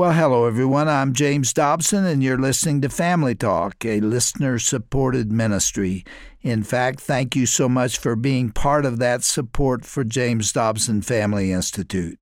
Well, hello, everyone. I'm James Dobson, and you're listening to Family Talk, a listener-supported ministry. In fact, thank you so much for being part of that support for James Dobson Family Institute.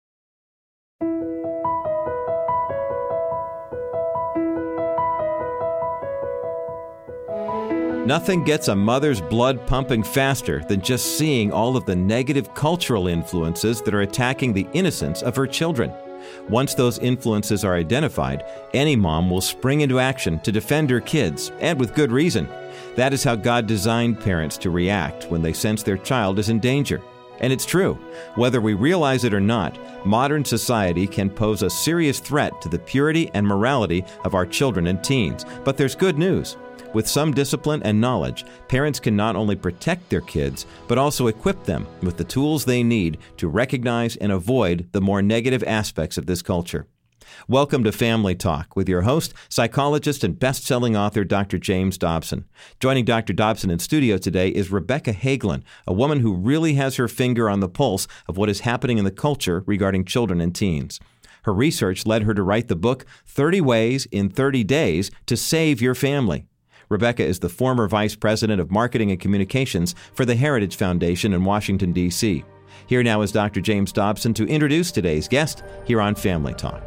Nothing gets a mother's blood pumping faster than just seeing all of the negative cultural influences that are attacking the innocence of her children. Once those influences are identified, any mom will spring into action to defend her kids, and with good reason. That is how God designed parents to react when they sense their child is in danger. And it's true. Whether we realize it or not, modern society can pose a serious threat to the purity and morality of our children and teens. But there's good news. With some discipline and knowledge, parents can not only protect their kids, but also equip them with the tools they need to recognize and avoid the more negative aspects of this culture. Welcome to Family Talk with your host, psychologist and best-selling author, Dr. James Dobson. Joining Dr. Dobson in studio today is Rebecca Hagelin, a woman who really has her finger on the pulse of what is happening in the culture regarding children and teens. Her research led her to write the book, 30 Ways in 30 Days to Save Your Family. Rebecca is the former Vice President of Marketing and Communications for the Heritage Foundation in Washington, D.C. Here now is Dr. James Dobson to introduce today's guest here on Family Talk.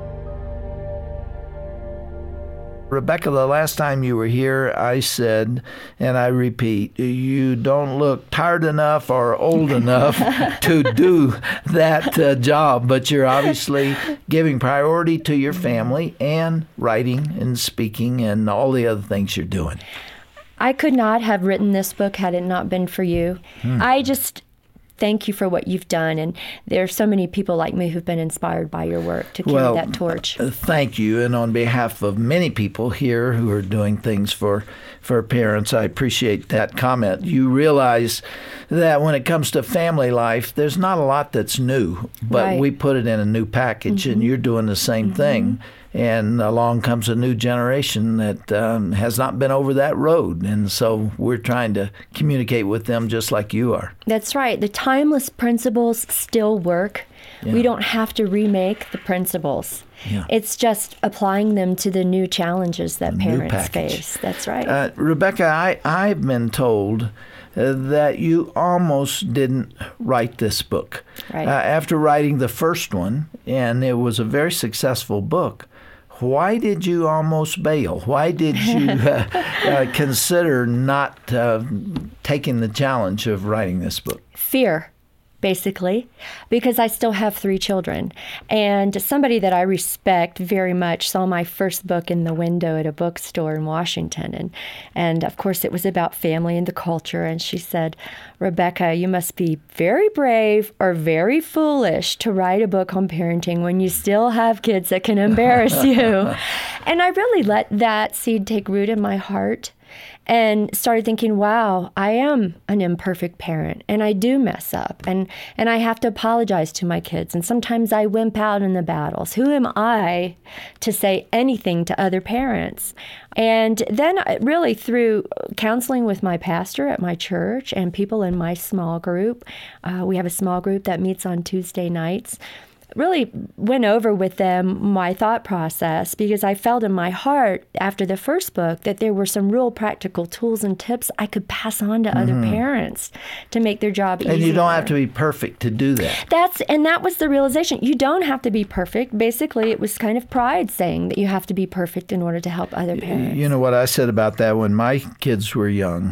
Rebecca, the last time you were here, I said, and I repeat, you don't look tired enough or old enough to do that job, but you're obviously giving priority to your family and writing and speaking and all the other things you're doing. I could not have written this book had it not been for you. I just thank you for what you've done. And there are so many people like me who've been inspired by your work to carry that torch. Thank you. And on behalf of many people here who are doing things for parents, I appreciate that comment. You realize that when it comes to family life, there's not a lot that's new, but we put it in a new package, and you're doing the same thing. And along comes a new generation that has not been over that road. And so we're trying to communicate with them just like you are. That's right. The timeless principles still work. Yeah. We don't have to remake the principles. Yeah. It's just applying them to the new challenges that parents face. That's right. Rebecca, I've been told that you almost didn't write this book. Right. After writing the first one, and it was a very successful book, why did you almost bail? Why did you consider not taking the challenge of writing this book? Fear, basically, because I still have 3 children. And somebody that I respect very much saw my first book in the window at a bookstore in Washington. And of course, it was about family and the culture. And she said, Rebecca, you must be very brave or very foolish to write a book on parenting when you still have kids that can embarrass you. And I really let that seed take root in my heart and started thinking, wow, I am an imperfect parent, and I do mess up, and I have to apologize to my kids, and sometimes I wimp out in the battles. Who am I to say anything to other parents? And then really through counseling with my pastor at my church and people in my small group, we have a small group that meets on Tuesday nights, really went over with them my thought process, because I felt in my heart after the first book that there were some real practical tools and tips I could pass on to other parents to make their job easier. And you don't have to be perfect to do that. That was the realization. You don't have to be perfect. Basically, it was kind of pride saying that you have to be perfect in order to help other parents. You know what I said about that when my kids were young,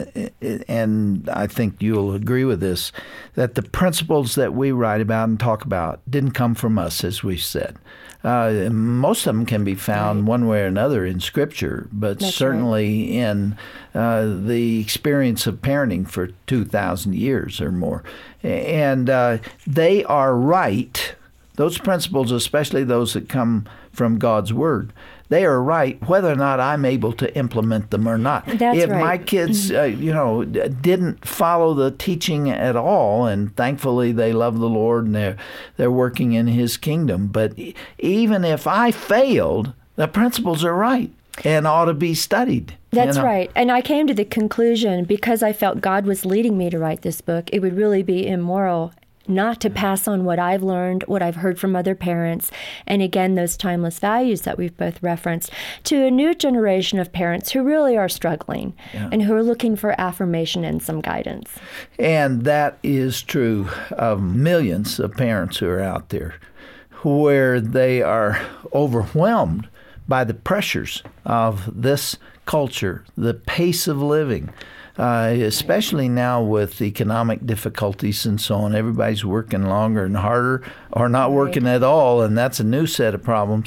and I think you'll agree with this, that the principles that we write about and talk about didn't come from us, as we've said. Most of them can be found one way or another in Scripture, but certainly in the experience of parenting for 2,000 years or more. And they are right. Those principles, especially those that come from God's Word, they are right whether or not I'm able to implement them or not. If my kids, didn't follow the teaching at all, and thankfully they love the Lord and they're working in His kingdom. But even if I failed, the principles are right and ought to be studied. That's right. And I came to the conclusion, because I felt God was leading me to write this book, it would really be immoral not to pass on what I've learned, what I've heard from other parents, and again, those timeless values that we've both referenced, to a new generation of parents who really are struggling and who are looking for affirmation and some guidance. And that is true of millions of parents who are out there, where they are overwhelmed by the pressures of this culture, the pace of living, especially now with economic difficulties and so on. Everybody's working longer and harder or not working at all, and that's a new set of problems.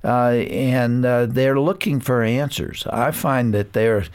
And they're looking for answers. I find that they're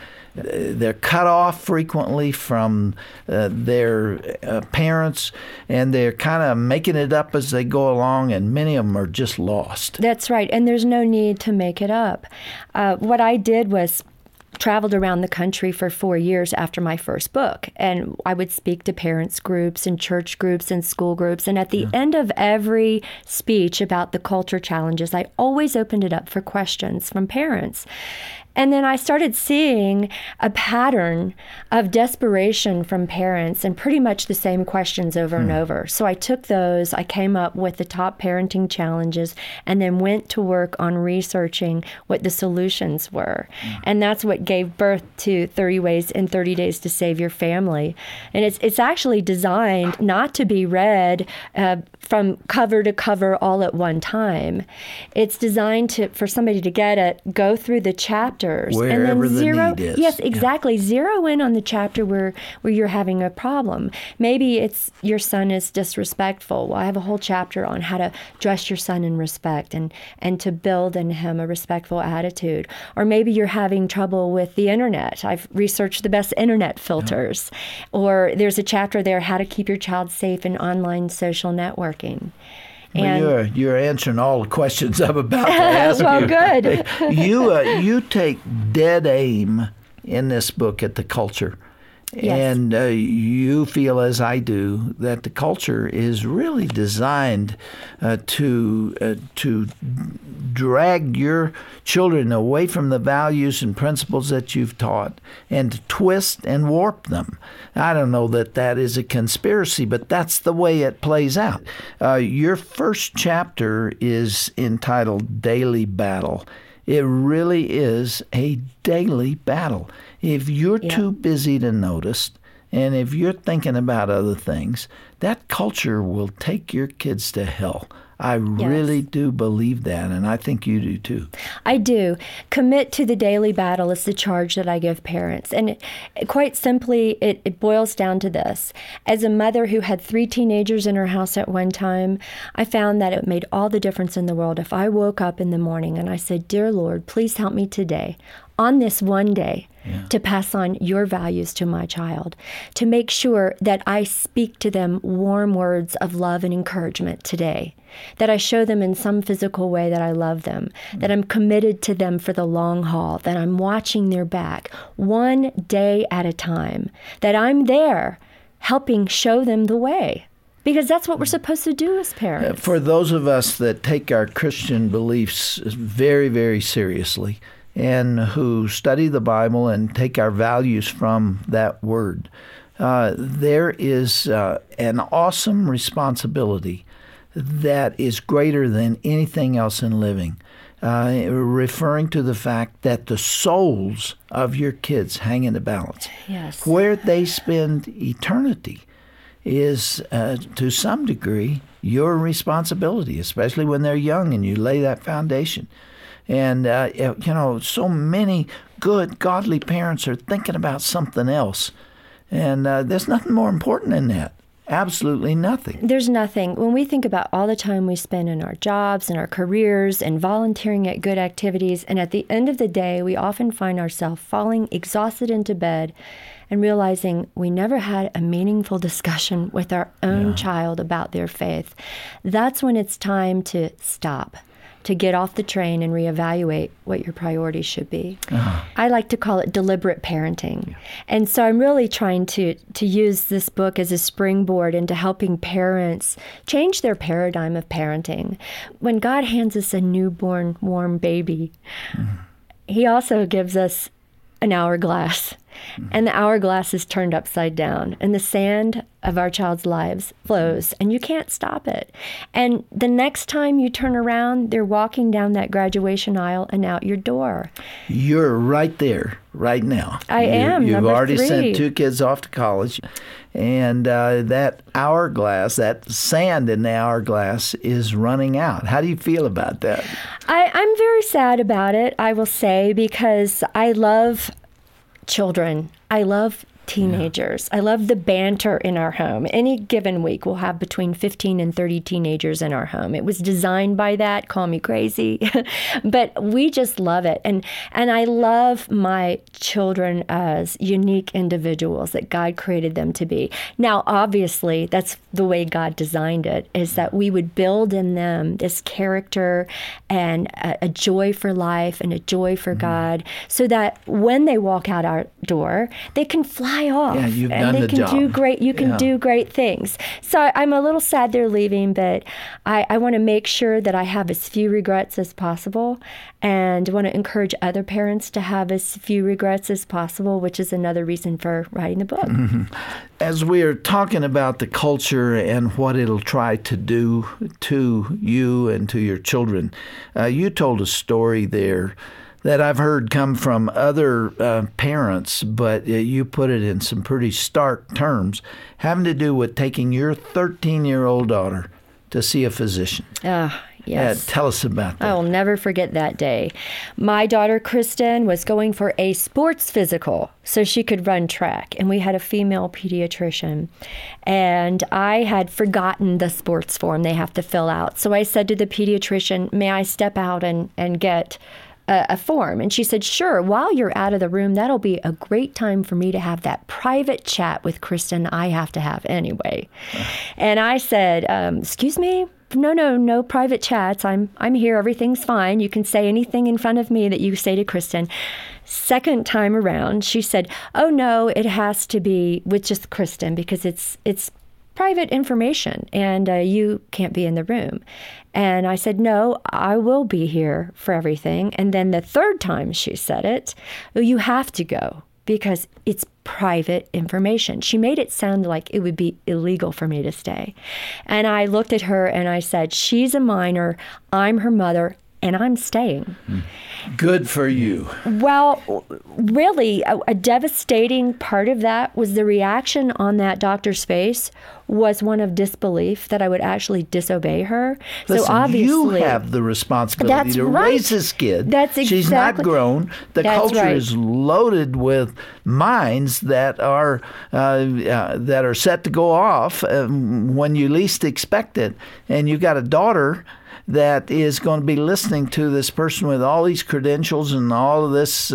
cut off frequently from their parents, and they're kind of making it up as they go along, and many of them are just lost. That's right, and there's no need to make it up. What I did was traveled around the country for 4 years after my first book, and I would speak to parents groups and church groups and school groups, and at the end of every speech about the culture challenges, I always opened it up for questions from parents. And then I started seeing a pattern of desperation from parents and pretty much the same questions over and over. So I took those, I came up with the top parenting challenges, and then went to work on researching what the solutions were. And that's what gave birth to 30 Ways in 30 Days to Save Your Family. And it's actually designed not to be read from cover to cover all at one time. It's designed for somebody to get it, go through the chapters, wherever and then the need is. Yes, exactly. Yeah. Zero in on the chapter where you're having a problem. Maybe it's your son is disrespectful. Well, I have a whole chapter on how to dress your son in respect and to build in him a respectful attitude. Or maybe you're having trouble with the internet. I've researched the best internet filters. Or there's a chapter there, how to keep your child safe in online social networking. Well, you're answering all the questions I'm about to ask well, you. Good. You take dead aim in this book at the culture. Yes. And you feel, as I do, that the culture is really designed to drag your children away from the values and principles that you've taught and to twist and warp them. I don't know that that is a conspiracy, but that's the way it plays out. Your first chapter is entitled Daily Battle. It really is a daily battle. If you're too busy to notice, and if you're thinking about other things, that culture will take your kids to hell. I really do believe that, and I think you do too. I do. Commit to the daily battle is the charge that I give parents. And quite simply, it boils down to this. As a mother who had 3 teenagers in her house at one time, I found that it made all the difference in the world if I woke up in the morning and I said, "Dear Lord, please help me today, on this one day, to pass on your values to my child, to make sure that I speak to them warm words of love and encouragement today, that I show them in some physical way that I love them, that I'm committed to them for the long haul, that I'm watching their back, one day at a time, that I'm there helping show them the way." Because that's what we're supposed to do as parents. For those of us that take our Christian beliefs very, very seriously, and who study the Bible and take our values from that word, there is an awesome responsibility that is greater than anything else in living, referring to the fact that the souls of your kids hang in the balance. Yes. Where they spend eternity is, to some degree, your responsibility, especially when they're young and you lay that foundation. And, so many good, godly parents are thinking about something else. And there's nothing more important than that. Absolutely nothing. There's nothing. When we think about all the time we spend in our jobs and our careers and volunteering at good activities, and at the end of the day, we often find ourselves falling exhausted into bed and realizing we never had a meaningful discussion with our own child about their faith. That's when it's time to stop, to get off the train and reevaluate what your priorities should be. I like to call it deliberate parenting. And so I'm really trying to use this book as a springboard into helping parents change their paradigm of parenting. When God hands us a newborn, warm baby, He also gives us an hourglass. and the hourglass is turned upside down, and the sand of our child's lives flows, and you can't stop it. And the next time you turn around, they're walking down that graduation aisle and out your door. You're right there, right now. I am. You've number already 3. sent 2 kids off to college, and that hourglass, that sand in the hourglass, is running out. How do you feel about that? I'm very sad about it, I will say, because I love children. I love teenagers. I love the banter in our home. Any given week, we'll have between 15 and 30 teenagers in our home. It was designed by that. Call me crazy. But we just love it. And I love my children as unique individuals that God created them to be. Now, obviously, that's the way God designed it, is that we would build in them this character and a joy for life and a joy for God, so that when they walk out our door, they can fly off, Yeah, you've and done they the can job. do great. You can Yeah. do great things. So I'm a little sad they're leaving, but I want to make sure that I have as few regrets as possible, and want to encourage other parents to have as few regrets as possible, which is another reason for writing the book. As we are talking about the culture and what it'll try to do to you and to your children, you told a story there that I've heard come from other parents, but you put it in some pretty stark terms, having to do with taking your 13-year-old daughter to see a physician. Yes. Tell us about that. I will never forget that day. My daughter, Kristen, was going for a sports physical so she could run track, and we had a female pediatrician. And I had forgotten the sports form they have to fill out. So I said to the pediatrician, may I step out and get a form? And she said, sure. While you're out of the room, that'll be a great time for me to have that private chat with Kristen I have to have anyway. And I said, excuse me? No private chats. I'm here. Everything's fine. You can say anything in front of me that you say to Kristen. Second time around, she said, oh no, it has to be with just Kristen because it's private information and you can't be in the room. And I said, no, I will be here for everything. And then the third time she said it, oh, you have to go because it's private information. She made it sound like it would be illegal for me to stay. And I looked at her and I said, she's a minor, I'm her mother, and I'm staying. Good for you. Well, really, a devastating part of that was the reaction on that doctor's face was one of disbelief that I would actually disobey her. Listen, so obviously, you have the responsibility to raise this kid. That's She's not exactly- grown. The That's culture right. is loaded with minds that are set to go off when you least expect it. And you've got a daughter that is going to be listening to this person with all these credentials and all of this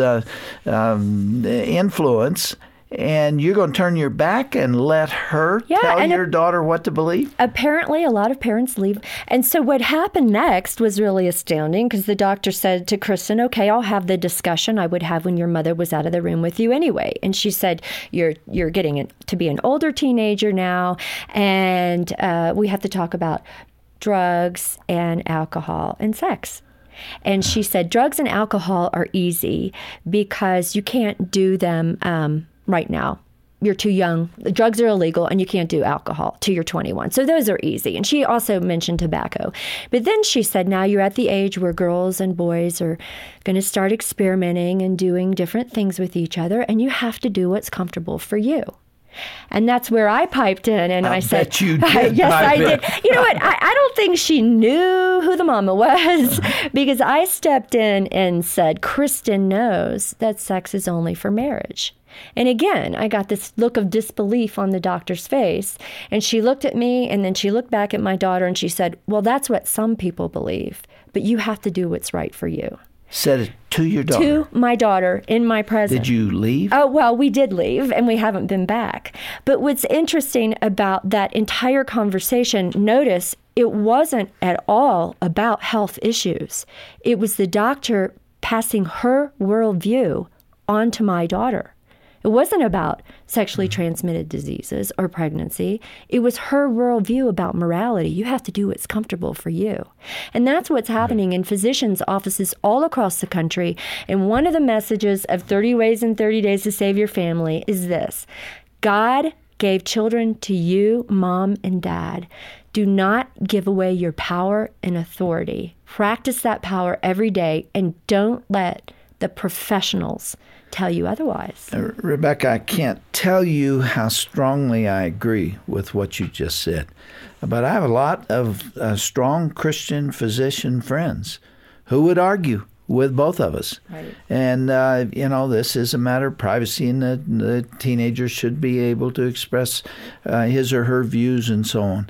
influence, and you're going to turn your back and let her tell your daughter what to believe? Apparently, a lot of parents leave. And so what happened next was really astounding because the doctor said to Kristen, okay, I'll have the discussion I would have when your mother was out of the room with you anyway. And she said, you're getting to be an older teenager now, and we have to talk about drugs and alcohol and sex. And she said, drugs and alcohol are easy because you can't do them right now. You're too young. The drugs are illegal and you can't do alcohol till you're 21. So those are easy. And she also mentioned tobacco. But then she said, now you're at the age where girls and boys are going to start experimenting and doing different things with each other. And you have to do what's comfortable for you. And that's where I piped in, and I said, bet you did. yes, I bet. did. You know what? I don't think she knew who the mama was because I stepped in and said, Kristen knows that sex is only for marriage. And again, I got this look of disbelief on the doctor's face, and she looked at me, and then she looked back at my daughter, and she said, well, that's what some people believe, but you have to do what's right for you. Said it to your daughter. To my daughter in my presence. Did you leave? Oh, well, we did leave and we haven't been back. But what's interesting about that entire conversation, notice it wasn't at all about health issues. It was the doctor passing her worldview onto my daughter. It wasn't about sexually transmitted diseases or pregnancy. It was her worldview about morality. You have to do what's comfortable for you. And that's what's happening in physicians' offices all across the country. And one of the messages of 30 Ways in 30 Days to Save Your Family is this: God gave children to you, mom and dad. Do not give away your power and authority. Practice that power every day, and don't let the professionals tell you otherwise. Rebecca, I can't tell you how strongly I agree with what you just said. But I have a lot of strong Christian physician friends who would argue with both of us. Right. And, this is a matter of privacy, and the teenager should be able to express his or her views and so on.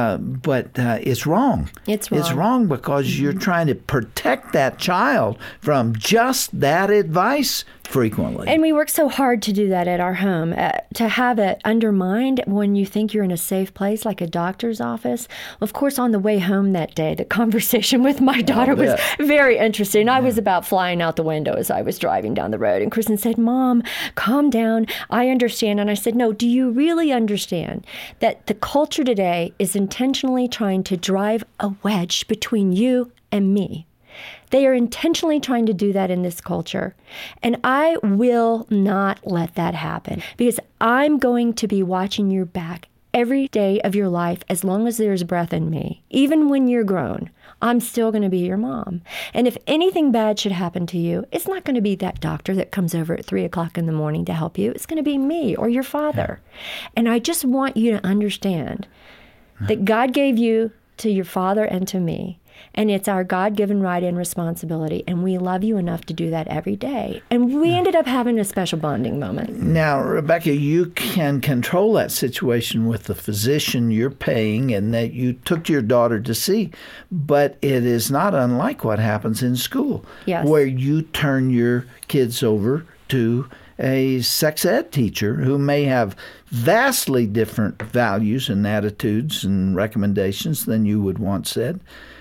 But it's wrong. It's wrong. It's wrong because you're trying to protect that child from just that advice frequently. And we work so hard to do that at our home, to have it undermined when you think you're in a safe place like a doctor's office. Of course, on the way home that day, the conversation with my daughter was very interesting. I was about flying out the window as I was driving down the road. And Kristen said, "Mom, calm down. I understand." And I said, "No, do you really understand that the culture today is intentionally trying to drive a wedge between you and me? They are intentionally trying to do that in this culture. And I will not let that happen, because I'm going to be watching your back every day of your life as long as there's breath in me. Even when you're grown, I'm still going to be your mom. And if anything bad should happen to you, it's not going to be that doctor that comes over at 3 o'clock in the morning to help you. It's going to be me or your father. And I just want you to understand that God gave you to your father and to me. And it's our God-given right and responsibility. And we love you enough to do that every day. And we ended up having a special bonding moment. Now, Rebecca, you can control that situation with the physician you're paying and that you took your daughter to see. But it is not unlike what happens in school, where you turn your kids over to a sex ed teacher who may have vastly different values and attitudes and recommendations than you would want said.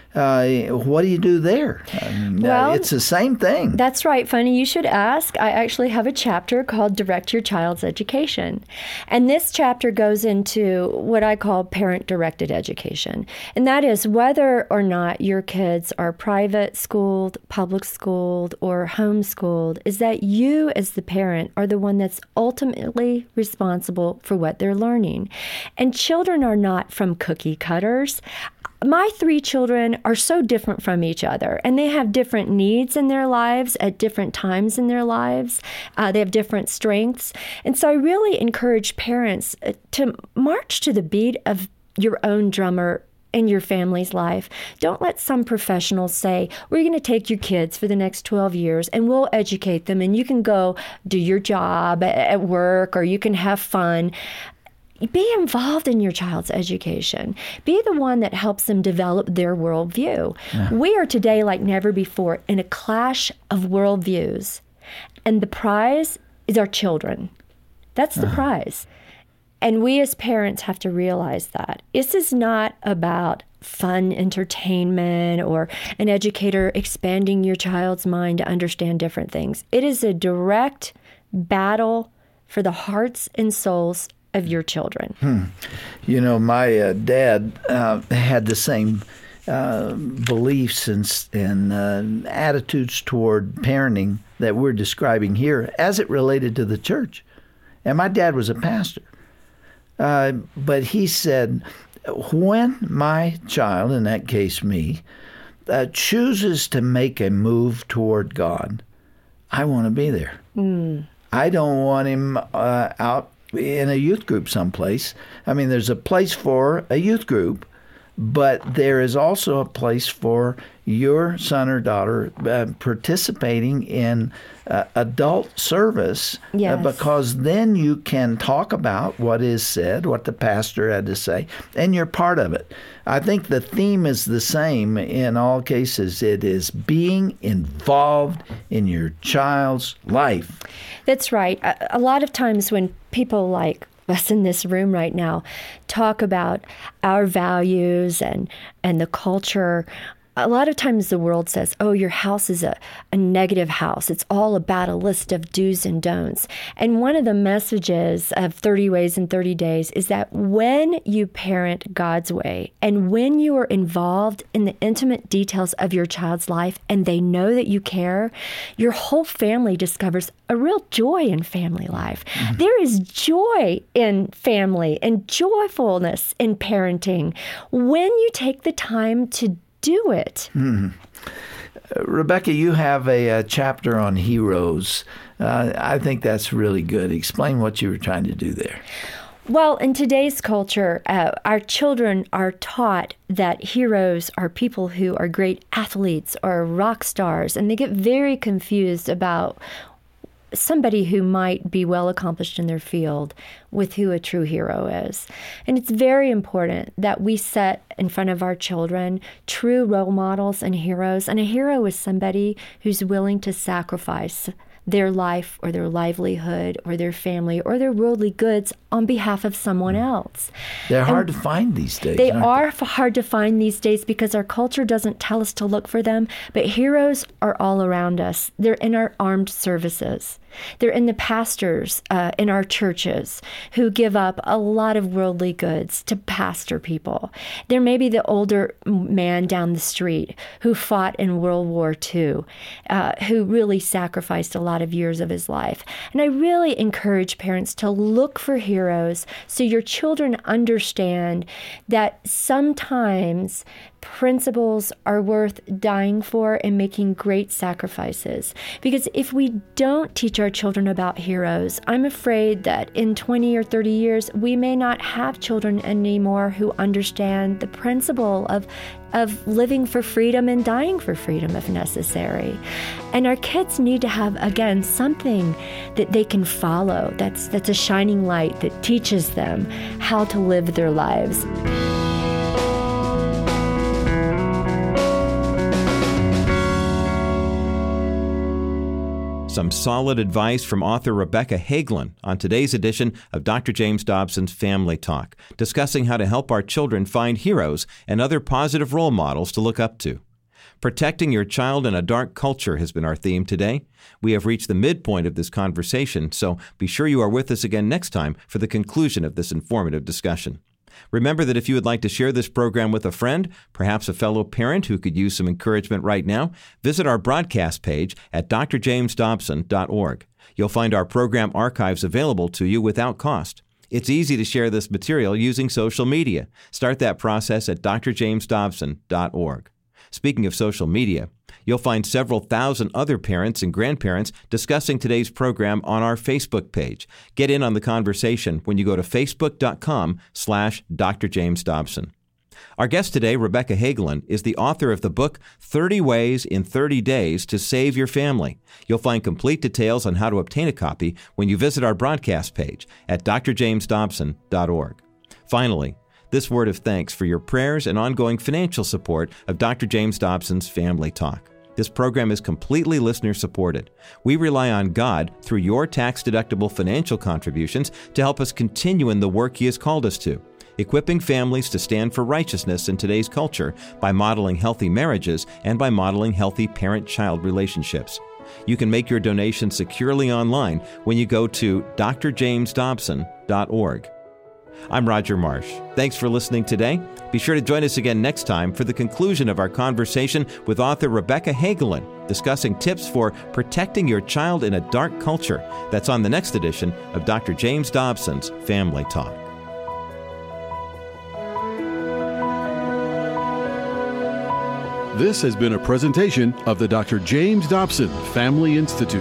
What do you do there? Well, it's the same thing. That's right. Funny you should ask. I actually have a chapter called Direct Your Child's Education. And this chapter goes into what I call parent-directed education. And that is whether or not your kids are private schooled, public schooled, or homeschooled, is that you as the parent are the one that's ultimately responsible for what they're learning. And children are not from cookie cutters. My 3 children are so different from each other, and they have different needs in their lives at different times in their lives. They have different strengths. And so I really encourage parents to march to the beat of your own drummer in your family's life. Don't let some professionals say, we're going to take your kids for the next 12 years and we'll educate them and you can go do your job at work or you can have fun. Be involved in your child's education. Be the one that helps them develop their worldview. Yeah. We are today like never before in a clash of worldviews. And the prize is our children. That's the prize. And we as parents have to realize that. This is not about fun entertainment or an educator expanding your child's mind to understand different things. It is a direct battle for the hearts and souls of your children. You know, my dad had the same beliefs and attitudes toward parenting that we're describing here as it related to the church. And my dad was a pastor. But he said, when my child, in that case me, chooses to make a move toward God, I want to be there. I don't want him out in a youth group someplace. I mean, there's a place for a youth group, but there is also a place for your son or daughter participating in adult service. Yes. Because then you can talk about what is said, what the pastor had to say, and you're part of it. I think the theme is the same in all cases. It is being involved in your child's life. That's right. A lot of times when people like us in this room right now talk about our values and the culture, a lot of times the world says, oh, your house is a negative house. It's all about a list of do's and don'ts. And one of the messages of 30 Ways in 30 Days is that when you parent God's way and when you are involved in the intimate details of your child's life and they know that you care, your whole family discovers a real joy in family life. Mm-hmm. There is joy in family and joyfulness in parenting when you take the time to do it. Mm-hmm. Rebecca, you have a chapter on heroes. I think that's really good. Explain what you were trying to do there. Well, in today's culture, our children are taught that heroes are people who are great athletes or rock stars, and they get very confused about somebody who might be well accomplished in their field with who a true hero is. And it's very important that we set in front of our children true role models and heroes. And a hero is somebody who's willing to sacrifice their life or their livelihood or their family or their worldly goods on behalf of someone else. They're hard to find these days. They are hard to find these days because our culture doesn't tell us to look for them, but heroes are all around us. They're in our armed services. They're in the pastors in our churches who give up a lot of worldly goods to pastor people. There may be the older man down the street who fought in World War II, who really sacrificed a lot of years of his life. And I really encourage parents to look for heroes so your children understand that sometimes principles are worth dying for and making great sacrifices. Because if we don't teach our children about heroes, I'm afraid that in 20 or 30 years, we may not have children anymore who understand the principle of living for freedom and dying for freedom if necessary. And our kids need to have, again, something that they can follow, that's a shining light that teaches them how to live their lives. Some solid advice from author Rebecca Hagelin on today's edition of Dr. James Dobson's Family Talk, discussing how to help our children find heroes and other positive role models to look up to. Protecting your child in a dark culture has been our theme today. We have reached the midpoint of this conversation, so be sure you are with us again next time for the conclusion of this informative discussion. Remember that if you would like to share this program with a friend, perhaps a fellow parent who could use some encouragement right now, visit our broadcast page at drjamesdobson.org. You'll find our program archives available to you without cost. It's easy to share this material using social media. Start that process at drjamesdobson.org. Speaking of social media, you'll find several thousand other parents and grandparents discussing today's program on our Facebook page. Get in on the conversation when you go to facebook.com/Dr. James Dobson. Our guest today, Rebecca Hagelin, is the author of the book 30 Ways in 30 Days to Save Your Family. You'll find complete details on how to obtain a copy when you visit our broadcast page at drjamesdobson.org. Finally, this word of thanks for your prayers and ongoing financial support of Dr. James Dobson's Family Talk. This program is completely listener-supported. We rely on God through your tax-deductible financial contributions to help us continue in the work He has called us to, equipping families to stand for righteousness in today's culture by modeling healthy marriages and by modeling healthy parent-child relationships. You can make your donation securely online when you go to drjamesdobson.org. I'm Roger Marsh. Thanks for listening today. Be sure to join us again next time for the conclusion of our conversation with author Rebecca Hagelin, discussing tips for protecting your child in a dark culture. That's on the next edition of Dr. James Dobson's Family Talk. This has been a presentation of the Dr. James Dobson Family Institute.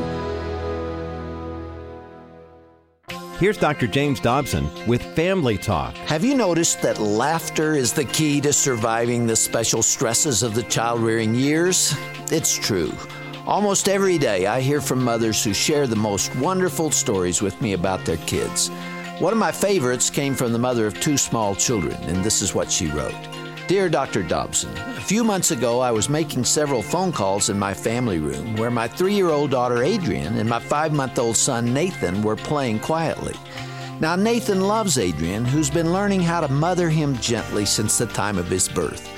Here's Dr. James Dobson with Family Talk. Have you noticed that laughter is the key to surviving the special stresses of the child-rearing years? It's true. Almost every day I hear from mothers who share the most wonderful stories with me about their kids. One of my favorites came from the mother of 2 small children, and this is what she wrote. Dear Dr. Dobson, a few months ago I was making several phone calls in my family room where my 3-year-old daughter Adrian and my 5-month-old son Nathan were playing quietly. Now Nathan loves Adrian, who's been learning how to mother him gently since the time of his birth.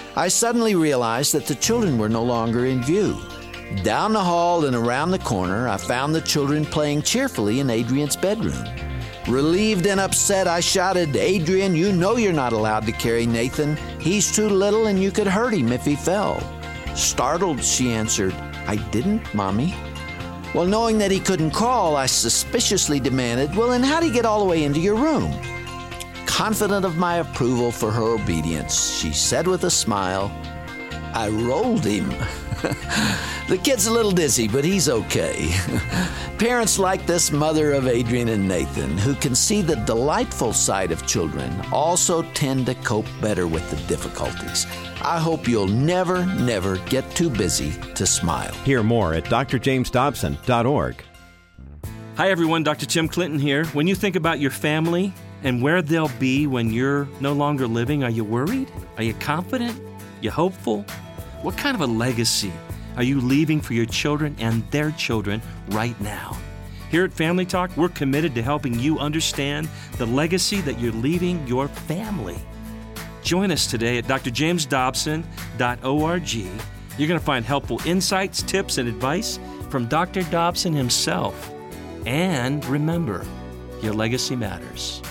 I suddenly realized that the children were no longer in view. Down the hall and around the corner, I found the children playing cheerfully in Adrian's bedroom. Relieved and upset, I shouted, "Adrian, you know you're not allowed to carry Nathan. He's too little and you could hurt him if he fell." Startled, she answered, "I didn't, Mommy." Well, knowing that he couldn't crawl, I suspiciously demanded, "Well, then how'd he get all the way into your room?" Confident of my approval for her obedience, she said with a smile, "I rolled him." The kid's a little dizzy, but he's okay. Parents like this mother of Adrian and Nathan, who can see the delightful side of children, also tend to cope better with the difficulties. I hope you'll never, never get too busy to smile. Hear more at drjamesdobson.org. Hi everyone, Dr. Tim Clinton here. When you think about your family and where they'll be when you're no longer living, are you worried? Are you confident? You hopeful? What kind of a legacy are you leaving for your children and their children right now? Here at Family Talk, we're committed to helping you understand the legacy that you're leaving your family. Join us today at drjamesdobson.org. You're going to find helpful insights, tips, and advice from Dr. Dobson himself. And remember, your legacy matters.